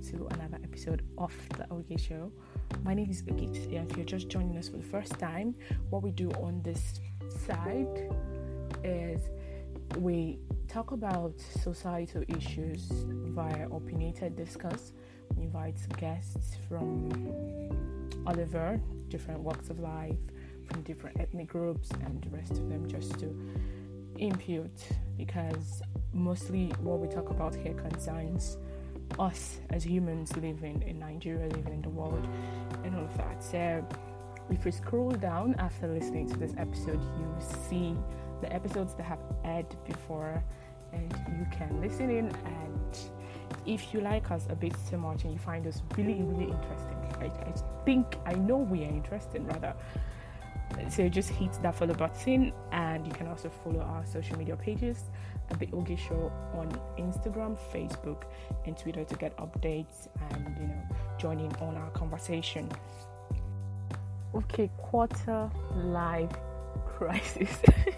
to another episode of the Oge Show. My name is Ogit. If you're just joining us for the first time, what we do on this side is we talk about societal issues via opinionated discourse. We invite guests from all over different walks of life, from different ethnic groups, and the rest of them, just to impute, because mostly what we talk about here concerns us as humans living in Nigeria, living in the world, and all of that. So if you scroll down after listening to this episode, you will see the episodes that have aired before, and you can listen in. And if you like us a bit too much and you find us really interesting, I know we are interesting rather, so just hit that follow button, and you can also follow our social media pages at the Oge Show on Instagram, Facebook, and Twitter to get updates and join in on our conversation. Okay, quarter life crisis.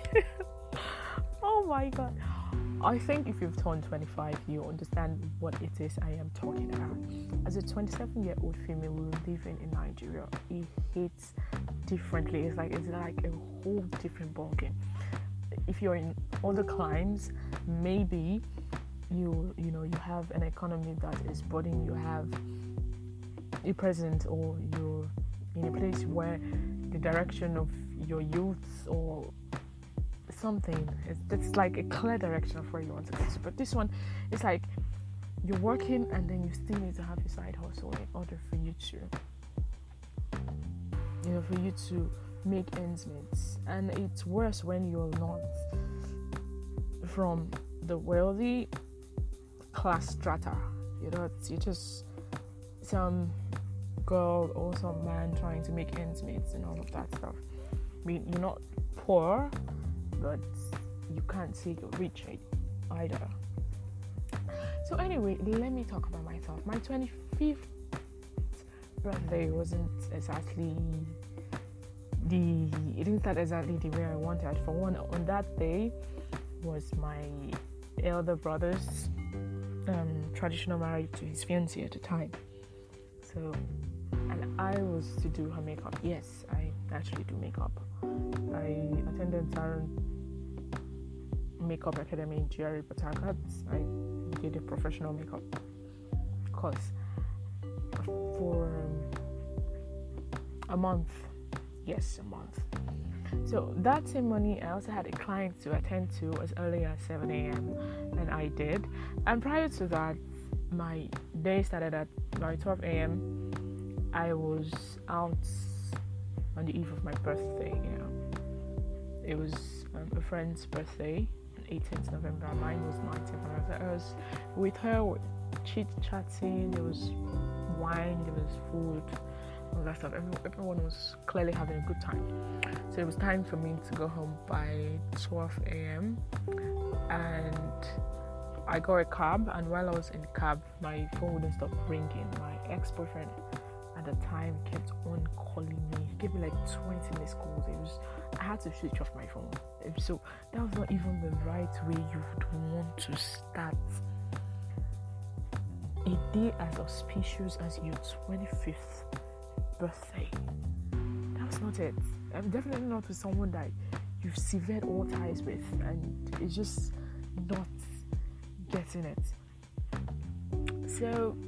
Oh my god. I think if you've turned 25, you understand what it is I am talking about. As a 27-year-old female living in Nigeria, it hits differently. It's like a whole different ballgame. If you're in other climes, maybe you have an economy that is budding, you have a present, or you're in a place where the direction of your youth or something it's like a clear direction of where you want to go. But this one, it's like you're working and then you still need to have your side hustle in order for you to make ends meet. And it's worse when you're not from the wealthy class strata. You're just some girl or some man trying to make ends meet and all of that stuff. I mean, you're not poor, but you can't say you're rich either. So anyway, let me talk about myself. My 25th birthday wasn't exactly it didn't start exactly the way I wanted. For one, on that day was my elder brother's traditional marriage to his fiancée at the time. So, and I was to do her makeup. Yes, I actually do makeup. I attended Taron Makeup Academy in GRA Port Harcourt. I did a professional makeup course for a month. Yes, a month. So that same morning, I also had a client to attend to as early as 7 a.m. and I did. And prior to that, my day started at 12 a.m. I was out on the eve of my birthday. It was a friend's birthday on 18th November. Mine was 19th November. I was with her, chit-chatting. There was wine, there was food, all that stuff. Everyone was clearly having a good time. So it was time for me to go home by 12 a.m. And I got a cab, and while I was in the cab, my phone wouldn't stop ringing. My ex-boyfriend at the time kept on calling me. He gave me like 20 missed calls. I had to switch off my phone. So that was not even the right way you would want to start a day as auspicious as your 25th birthday. That was not it. I'm definitely not with someone that you've severed all ties with, and it's just not getting it. So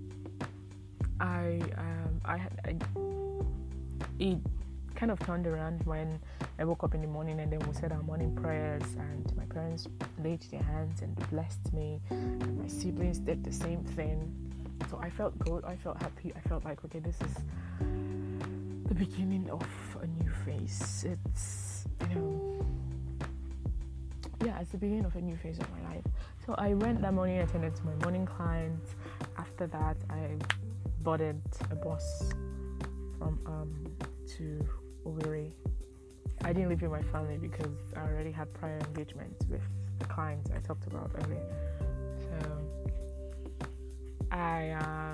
it kind of turned around when I woke up in the morning, and then we said our morning prayers, and my parents laid their hands and blessed me, and my siblings did the same thing. So I felt good, I felt happy, I felt like, okay, this is the beginning of a new phase. It's it's the beginning of a new phase of my life. So I went that morning, attended to my morning clients. After that, I boarded a bus from to Owerri. I didn't live with my family because I already had prior engagements with the clients I talked about earlier. So I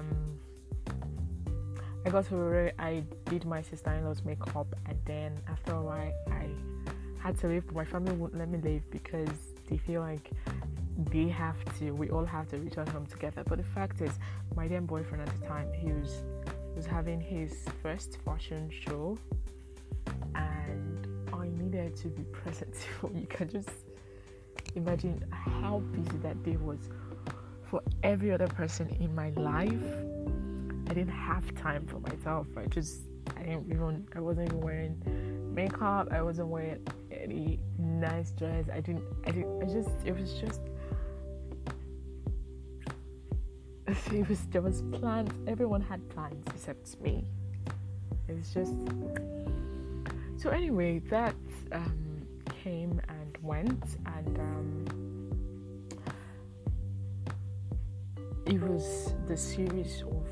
got to Owerri. I did my sister-in-law's makeup, and then after a while I had to leave, but my family wouldn't let me leave because they feel like we all have to return home together. But the fact is, my then boyfriend at the time, he was having his first fashion show, and I needed to be present. So you can just imagine how busy that day was for every other person in my life. I didn't have time for myself. I wasn't even wearing makeup. I wasn't wearing any nice dress. There was plans. Everyone had plans except me. It was just, so anyway, that came and went, and it was the series of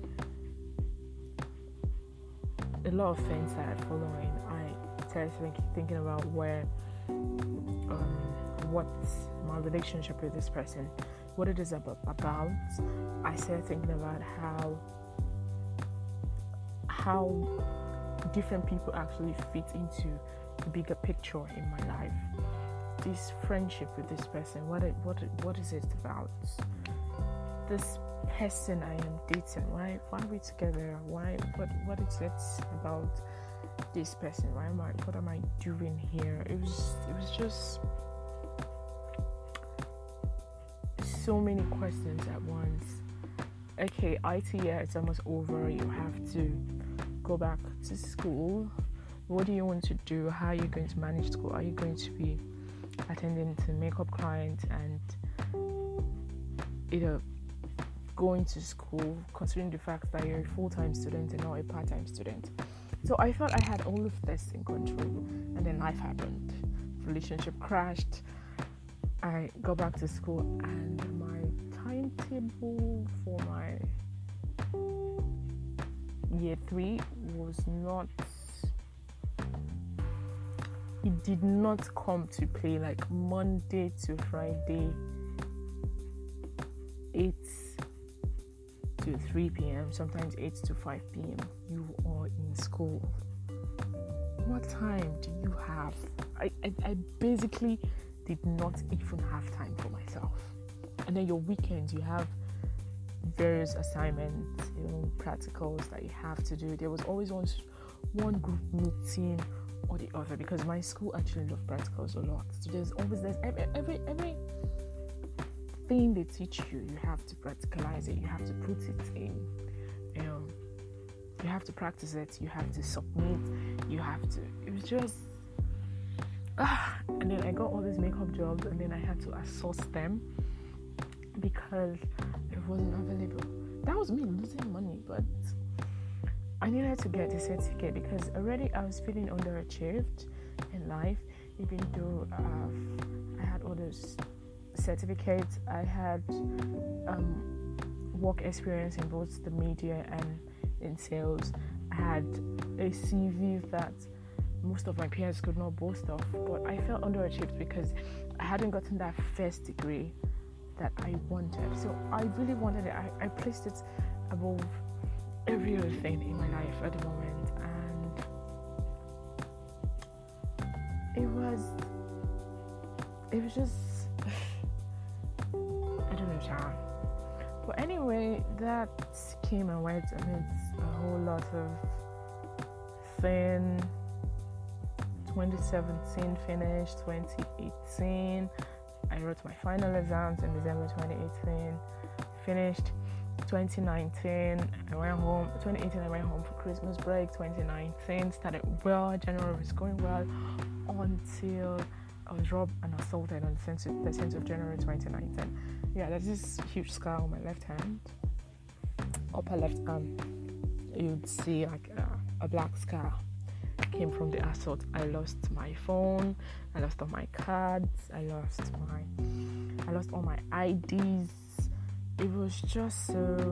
a lot of things that I following. I started thinking about what's my relationship with this person, what it is about. I started thinking about how different people actually fit into the bigger picture in my life. This friendship with this person, what is it about? This person I am dating, why are we together? What is it about this person? What am I doing here? It was just so many questions at once. Okay, IT year is almost over. You have to go back to school. What do you want to do? How are you going to manage school? Are you going to be attending to makeup clients and either going to school, considering the fact that you're a full-time student and not a part-time student? So I thought I had all of this in control, and then life happened. Relationship crashed. I got back to school, and my timetable for my year 3 was not, it did not come to play. Like Monday to Friday, 8 to 3 p.m, sometimes 8 to 5 p.m, you are in school. What time do you have? I basically did not even have time for myself. And then your weekends, you have various assignments, practicals that you have to do. There was always one group meeting or the other, because my school actually loved practicals a lot. So there's every thing they teach you, you have to practicalize it, you have to put it in, you have to practice it, you have to submit, it was just and then I got all these makeup jobs, and then I had to source them because it wasn't available. That was me losing money, but I needed to get the certificate because already I was feeling underachieved in life, even though I had all those certificates. I had work experience in both the media and in sales. I had a CV that most of my peers could not boast of, but I felt underachieved because I hadn't gotten that first degree that I wanted. So I really wanted it. I placed it above every other thing in my life at the moment, and it was just I don't know, John. But anyway, that came and went amidst a whole lot of thing. 2017 finished, 2018 I wrote my final exams in December 2018, finished 2019, I went home. 2018 I went home for Christmas break. 2019 started well, January was going well until I was robbed and assaulted on the 10th of January 2019. Yeah, there's this huge scar on my left hand, upper left arm. You'd see like a black scar. Came from the assault. I lost my phone, I lost all my cards, I lost all my IDs. It was just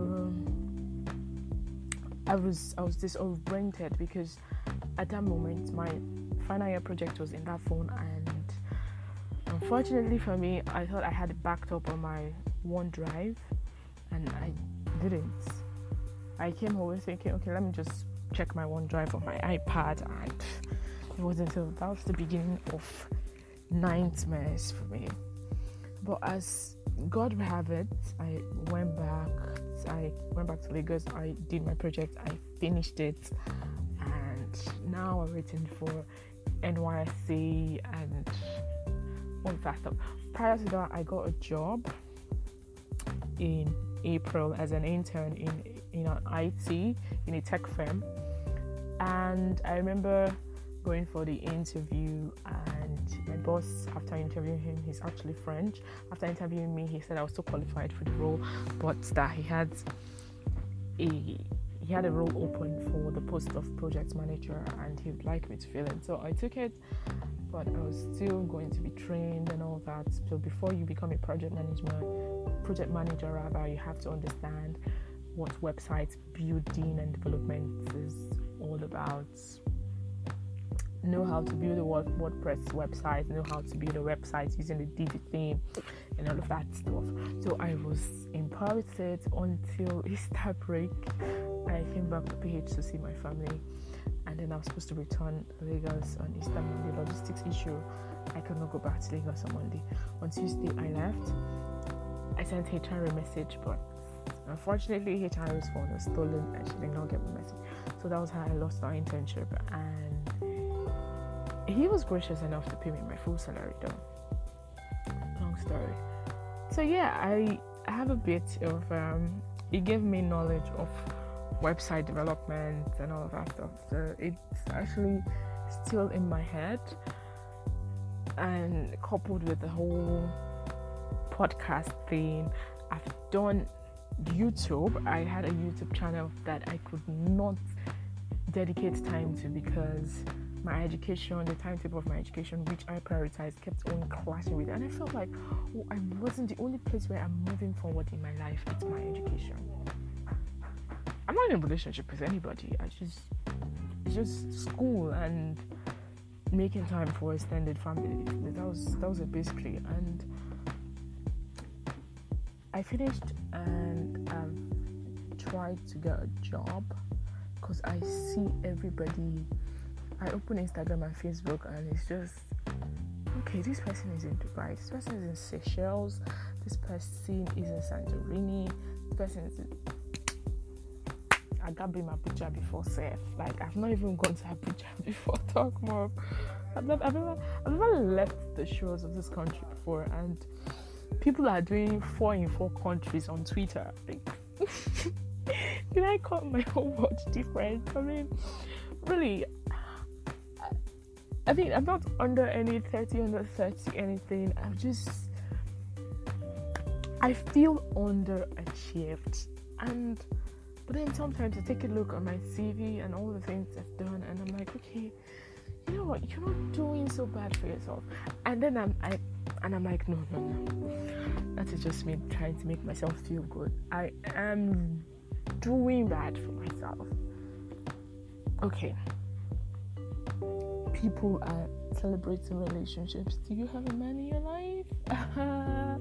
I was disoriented because at that moment my final year project was in that phone, and unfortunately for me, I thought I had it backed up on my OneDrive, and I didn't. I came home thinking, okay, let me just check my OneDrive on my iPad, and it wasn't until that was the beginning of nightmares for me. But as God would have it, I went back to Lagos. I did my project, I finished it, and now I'm waiting for NYSC and all that stuff. Prior to that, I got a job in April as an intern in an IT in a tech firm, and I remember going for the interview, and my boss, after interviewing him, he's actually French, after interviewing me, he said I was so qualified for the role, but that he had a role open for the post of project manager and he would like me to fill it. So I took it, but I was still going to be trained and all that. So before you become a project manager rather, you have to understand what website building and development is all about. Know how to build a WordPress website, know how to build a website using the Divi theme and all of that stuff. So I was in Paris until Easter break. I came back to PH to see my family, and then I was supposed to return to Lagos on Easter Monday. Logistics issue, I could not go back to Lagos on Monday. On Tuesday I left. I sent HR a message, but unfortunately HR's phone was stolen and she did not get my message. So that was how I lost our internship, and he was gracious enough to pay me my full salary though. Long story. So yeah, I have a bit of it gave me knowledge of website development and all of that stuff. So it's actually still in my head, and coupled with the whole podcast thing, I've done YouTube. I had a YouTube channel that I could not dedicate time to because my education, the timetable of my education, which I prioritized, kept on clashing with it. And I felt like, I wasn't the only place where I'm moving forward in my life. It's my education. I'm not in a relationship with anybody. It's just school and making time for extended family. That was it basically. And I finished and I've tried to get a job because I see everybody. I open Instagram and Facebook and it's just, okay, this person is in Dubai, this person is in Seychelles, this person is in Santorini, this person is in Agabim, Abuja before Seth. Like, I've not even gone to Abuja before, talk more. I've never left the shores of this country before, and people are doing 4 in 4 countries on Twitter. Like, did I call my whole world different? I mean, really, I'm not under any 30, under 30 anything. I feel underachieved. But then sometimes I take a look at my CV and all the things I've done, and I'm like, okay, you know what? You're not doing so bad for yourself. And then I'm like, no. That is just me trying to make myself feel good. I am doing bad for myself. Okay. People are celebrating relationships. Do you have a man in your life?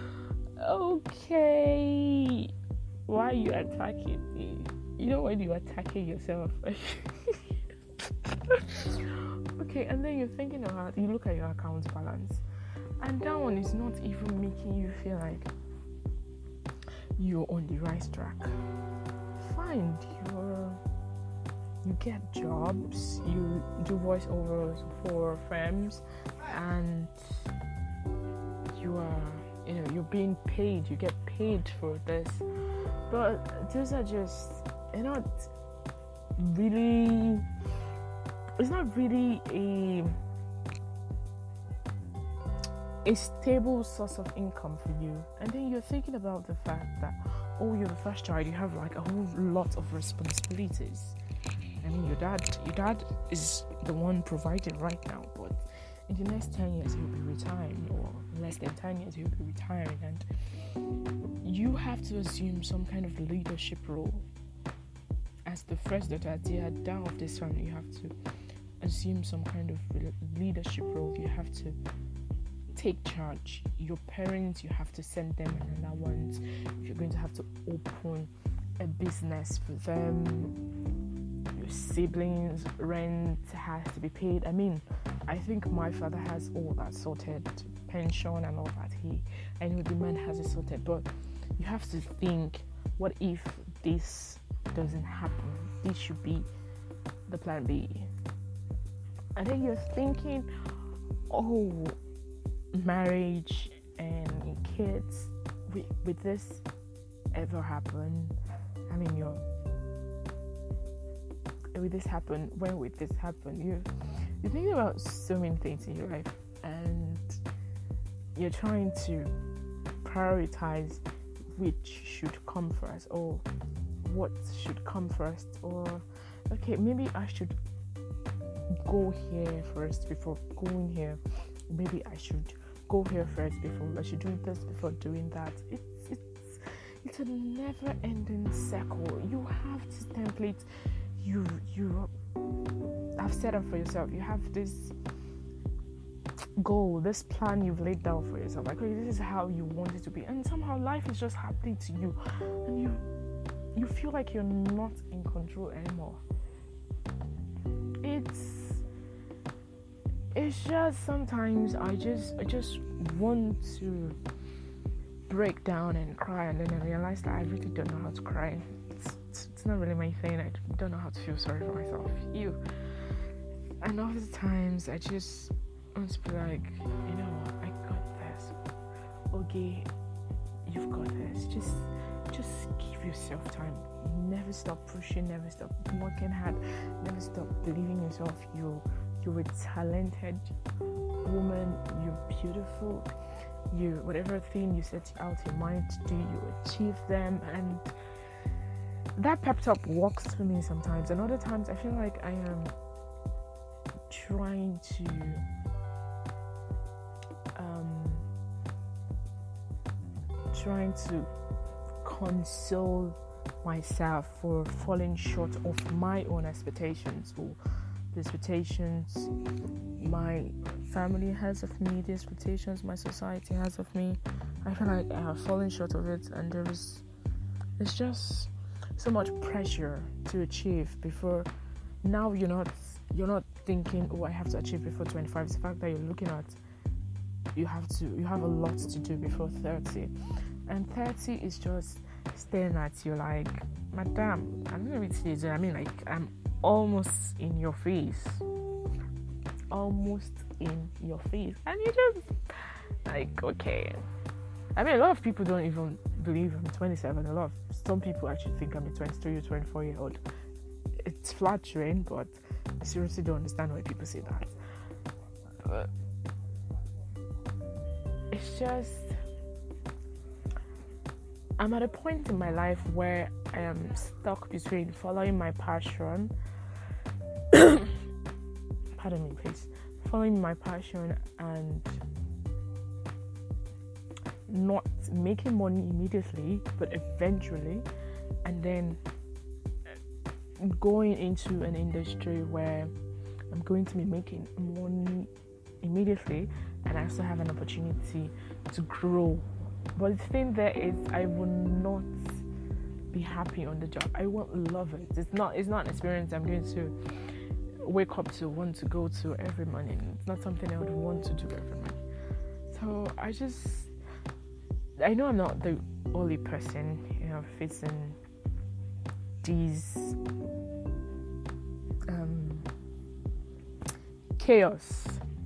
Okay. Why are you attacking me? You know when you're attacking yourself. Okay, and then you're thinking about, you look at your account balance, and that one is not even making you feel like you're on the right track. Fine, you get jobs, you do voiceovers for firms, and you're being paid, you get paid for this. But those are just, it's not really a stable source of income for you. And then you're thinking about the fact that, you're the first child, you have like a whole lot of responsibilities. I mean, your dad is the one providing right now, but in the next 10 years he'll be retiring, or less than 10 years he'll be retiring, and you have to assume some kind of leadership role. As the first daughter, the dad of this family, you have to assume some kind of leadership role. You have to take charge. Your parents, you have to send them an allowance. If you're going to have to open a business for them, your siblings, rent has to be paid. I mean, I think my father has all that sorted. pension and all that. I know the man has it sorted, but you have to think, what if this doesn't happen? This should be the plan B. And then you're thinking, oh, marriage and kids, will this ever happen? I mean, will this happen? When will this happen? You're thinking about so many things in your life, and you're trying to prioritize which should come first, or what should come first, or okay, maybe I should go here first before going here. Maybe I should go here first before I should do this before doing that. It's a never-ending circle. You have this template you have set up for yourself. You have this goal, this plan you've laid down for yourself. Like, okay, this is how you want it to be, and somehow life is just happening to you, and you feel like you're not in control anymore. It's just sometimes I just want to break down and cry, and then I realize that I really don't know how to cry. It's not really my thing. I don't know how to feel sorry for myself. And all the times I just want to be like, you know what, I got this. Okay, you've got this. Just give yourself time. Never stop pushing, never stop working hard, never stop believing in yourself. You're a talented woman, you're beautiful, whatever thing you set out your mind to do, you achieve them. And that pep talk works for me sometimes, and other times I feel like I am trying to console myself for falling short of my own expectations, or the expectations my family has of me, the expectations my society has of me. I feel like I have fallen short of it, and it's just so much pressure to achieve before. Now you're not thinking, oh, I have to achieve before 25. It's the fact that you're looking at you have a lot to do before 30, and 30 is just staring at you like, madam, I'm not really teenager. I mean, like, I'm almost in your face, and you just like, okay. I mean, a lot of people don't even believe I'm 27. Some people actually think I'm a 23 or 24 year old. It's flattering, but I seriously don't understand why people say that. But it's just, I'm at a point in my life where I am stuck between following my passion pardon me please, following my passion and not making money immediately, but eventually, and then going into an industry where I'm going to be making money immediately, and I also have an opportunity to grow. But the thing there is, I will not be happy on the job. I won't love it. It's not an experience I'm going to wake up to, want to go to every morning. It's not something I would want to do every morning. So I know I'm not the only person, facing these chaos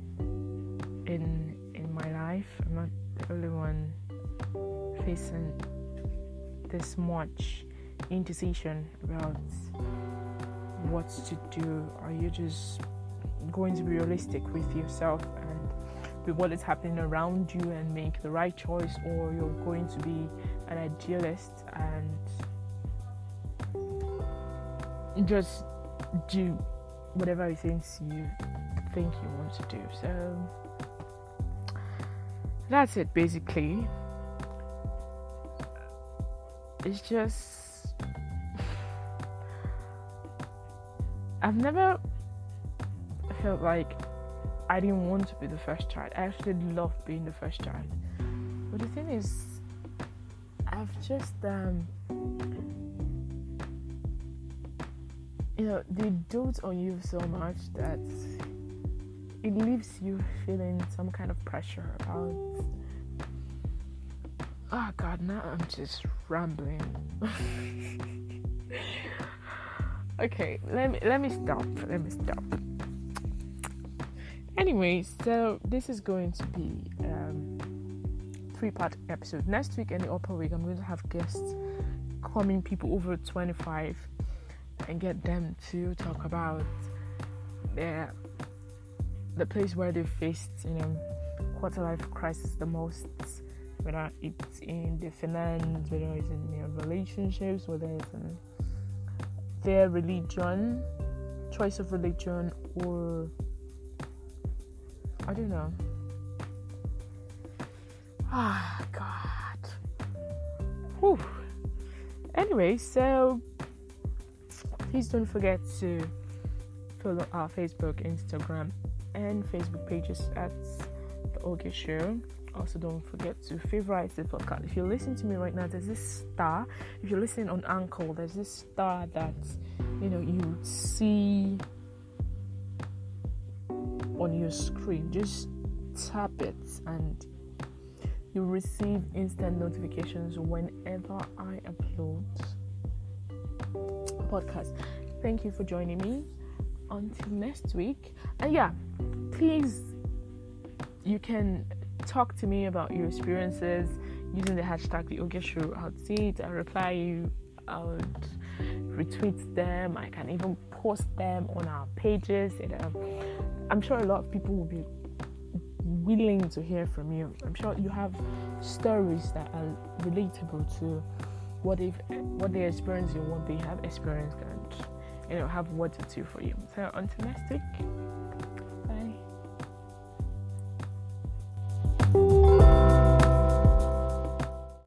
in my life. I'm not the only one facing this much indecision about what to do. Are you just going to be realistic with yourself and with what is happening around you and make the right choice, or you're going to be an idealist and just do whatever it is you think you want to do? So that's it basically. It's just, I've never felt like I didn't want to be the first child. I actually love being the first child. But the thing is, I've just, they dote on you so much that it leaves you feeling some kind of pressure about, oh God, now I'm just rambling. Okay, let me stop. Anyway, so this is going to be 3-part episode. Next week and the upper week, I'm going to have guests coming, people over 25, and get them to talk about the place where they faced, quarter life crisis the most, whether it's in the finance, whether it's in their relationships, whether it's in their religion, choice of religion, or I don't know. Ah, God. Whew. Anyway, so please don't forget to follow our Facebook, Instagram, and Facebook pages at The Oge Show. Also, don't forget to favorite the podcast. If you're listening to me right now, there's this star. If you're listening on Anchor, there's this star that you see on your screen. Just tap it and you'll receive instant notifications whenever I upload a podcast. Thank you for joining me. Until next week. And yeah, please, you can talk to me about your experiences using the hashtag The Oge Show. I'll see it, I'll reply you, I'll retweet them, I can even post them on our pages. I'm sure a lot of people will be willing to hear from you. I'm sure you have stories that are relatable to what they're experiencing, what they have experienced, and have words or two for you. So until next week.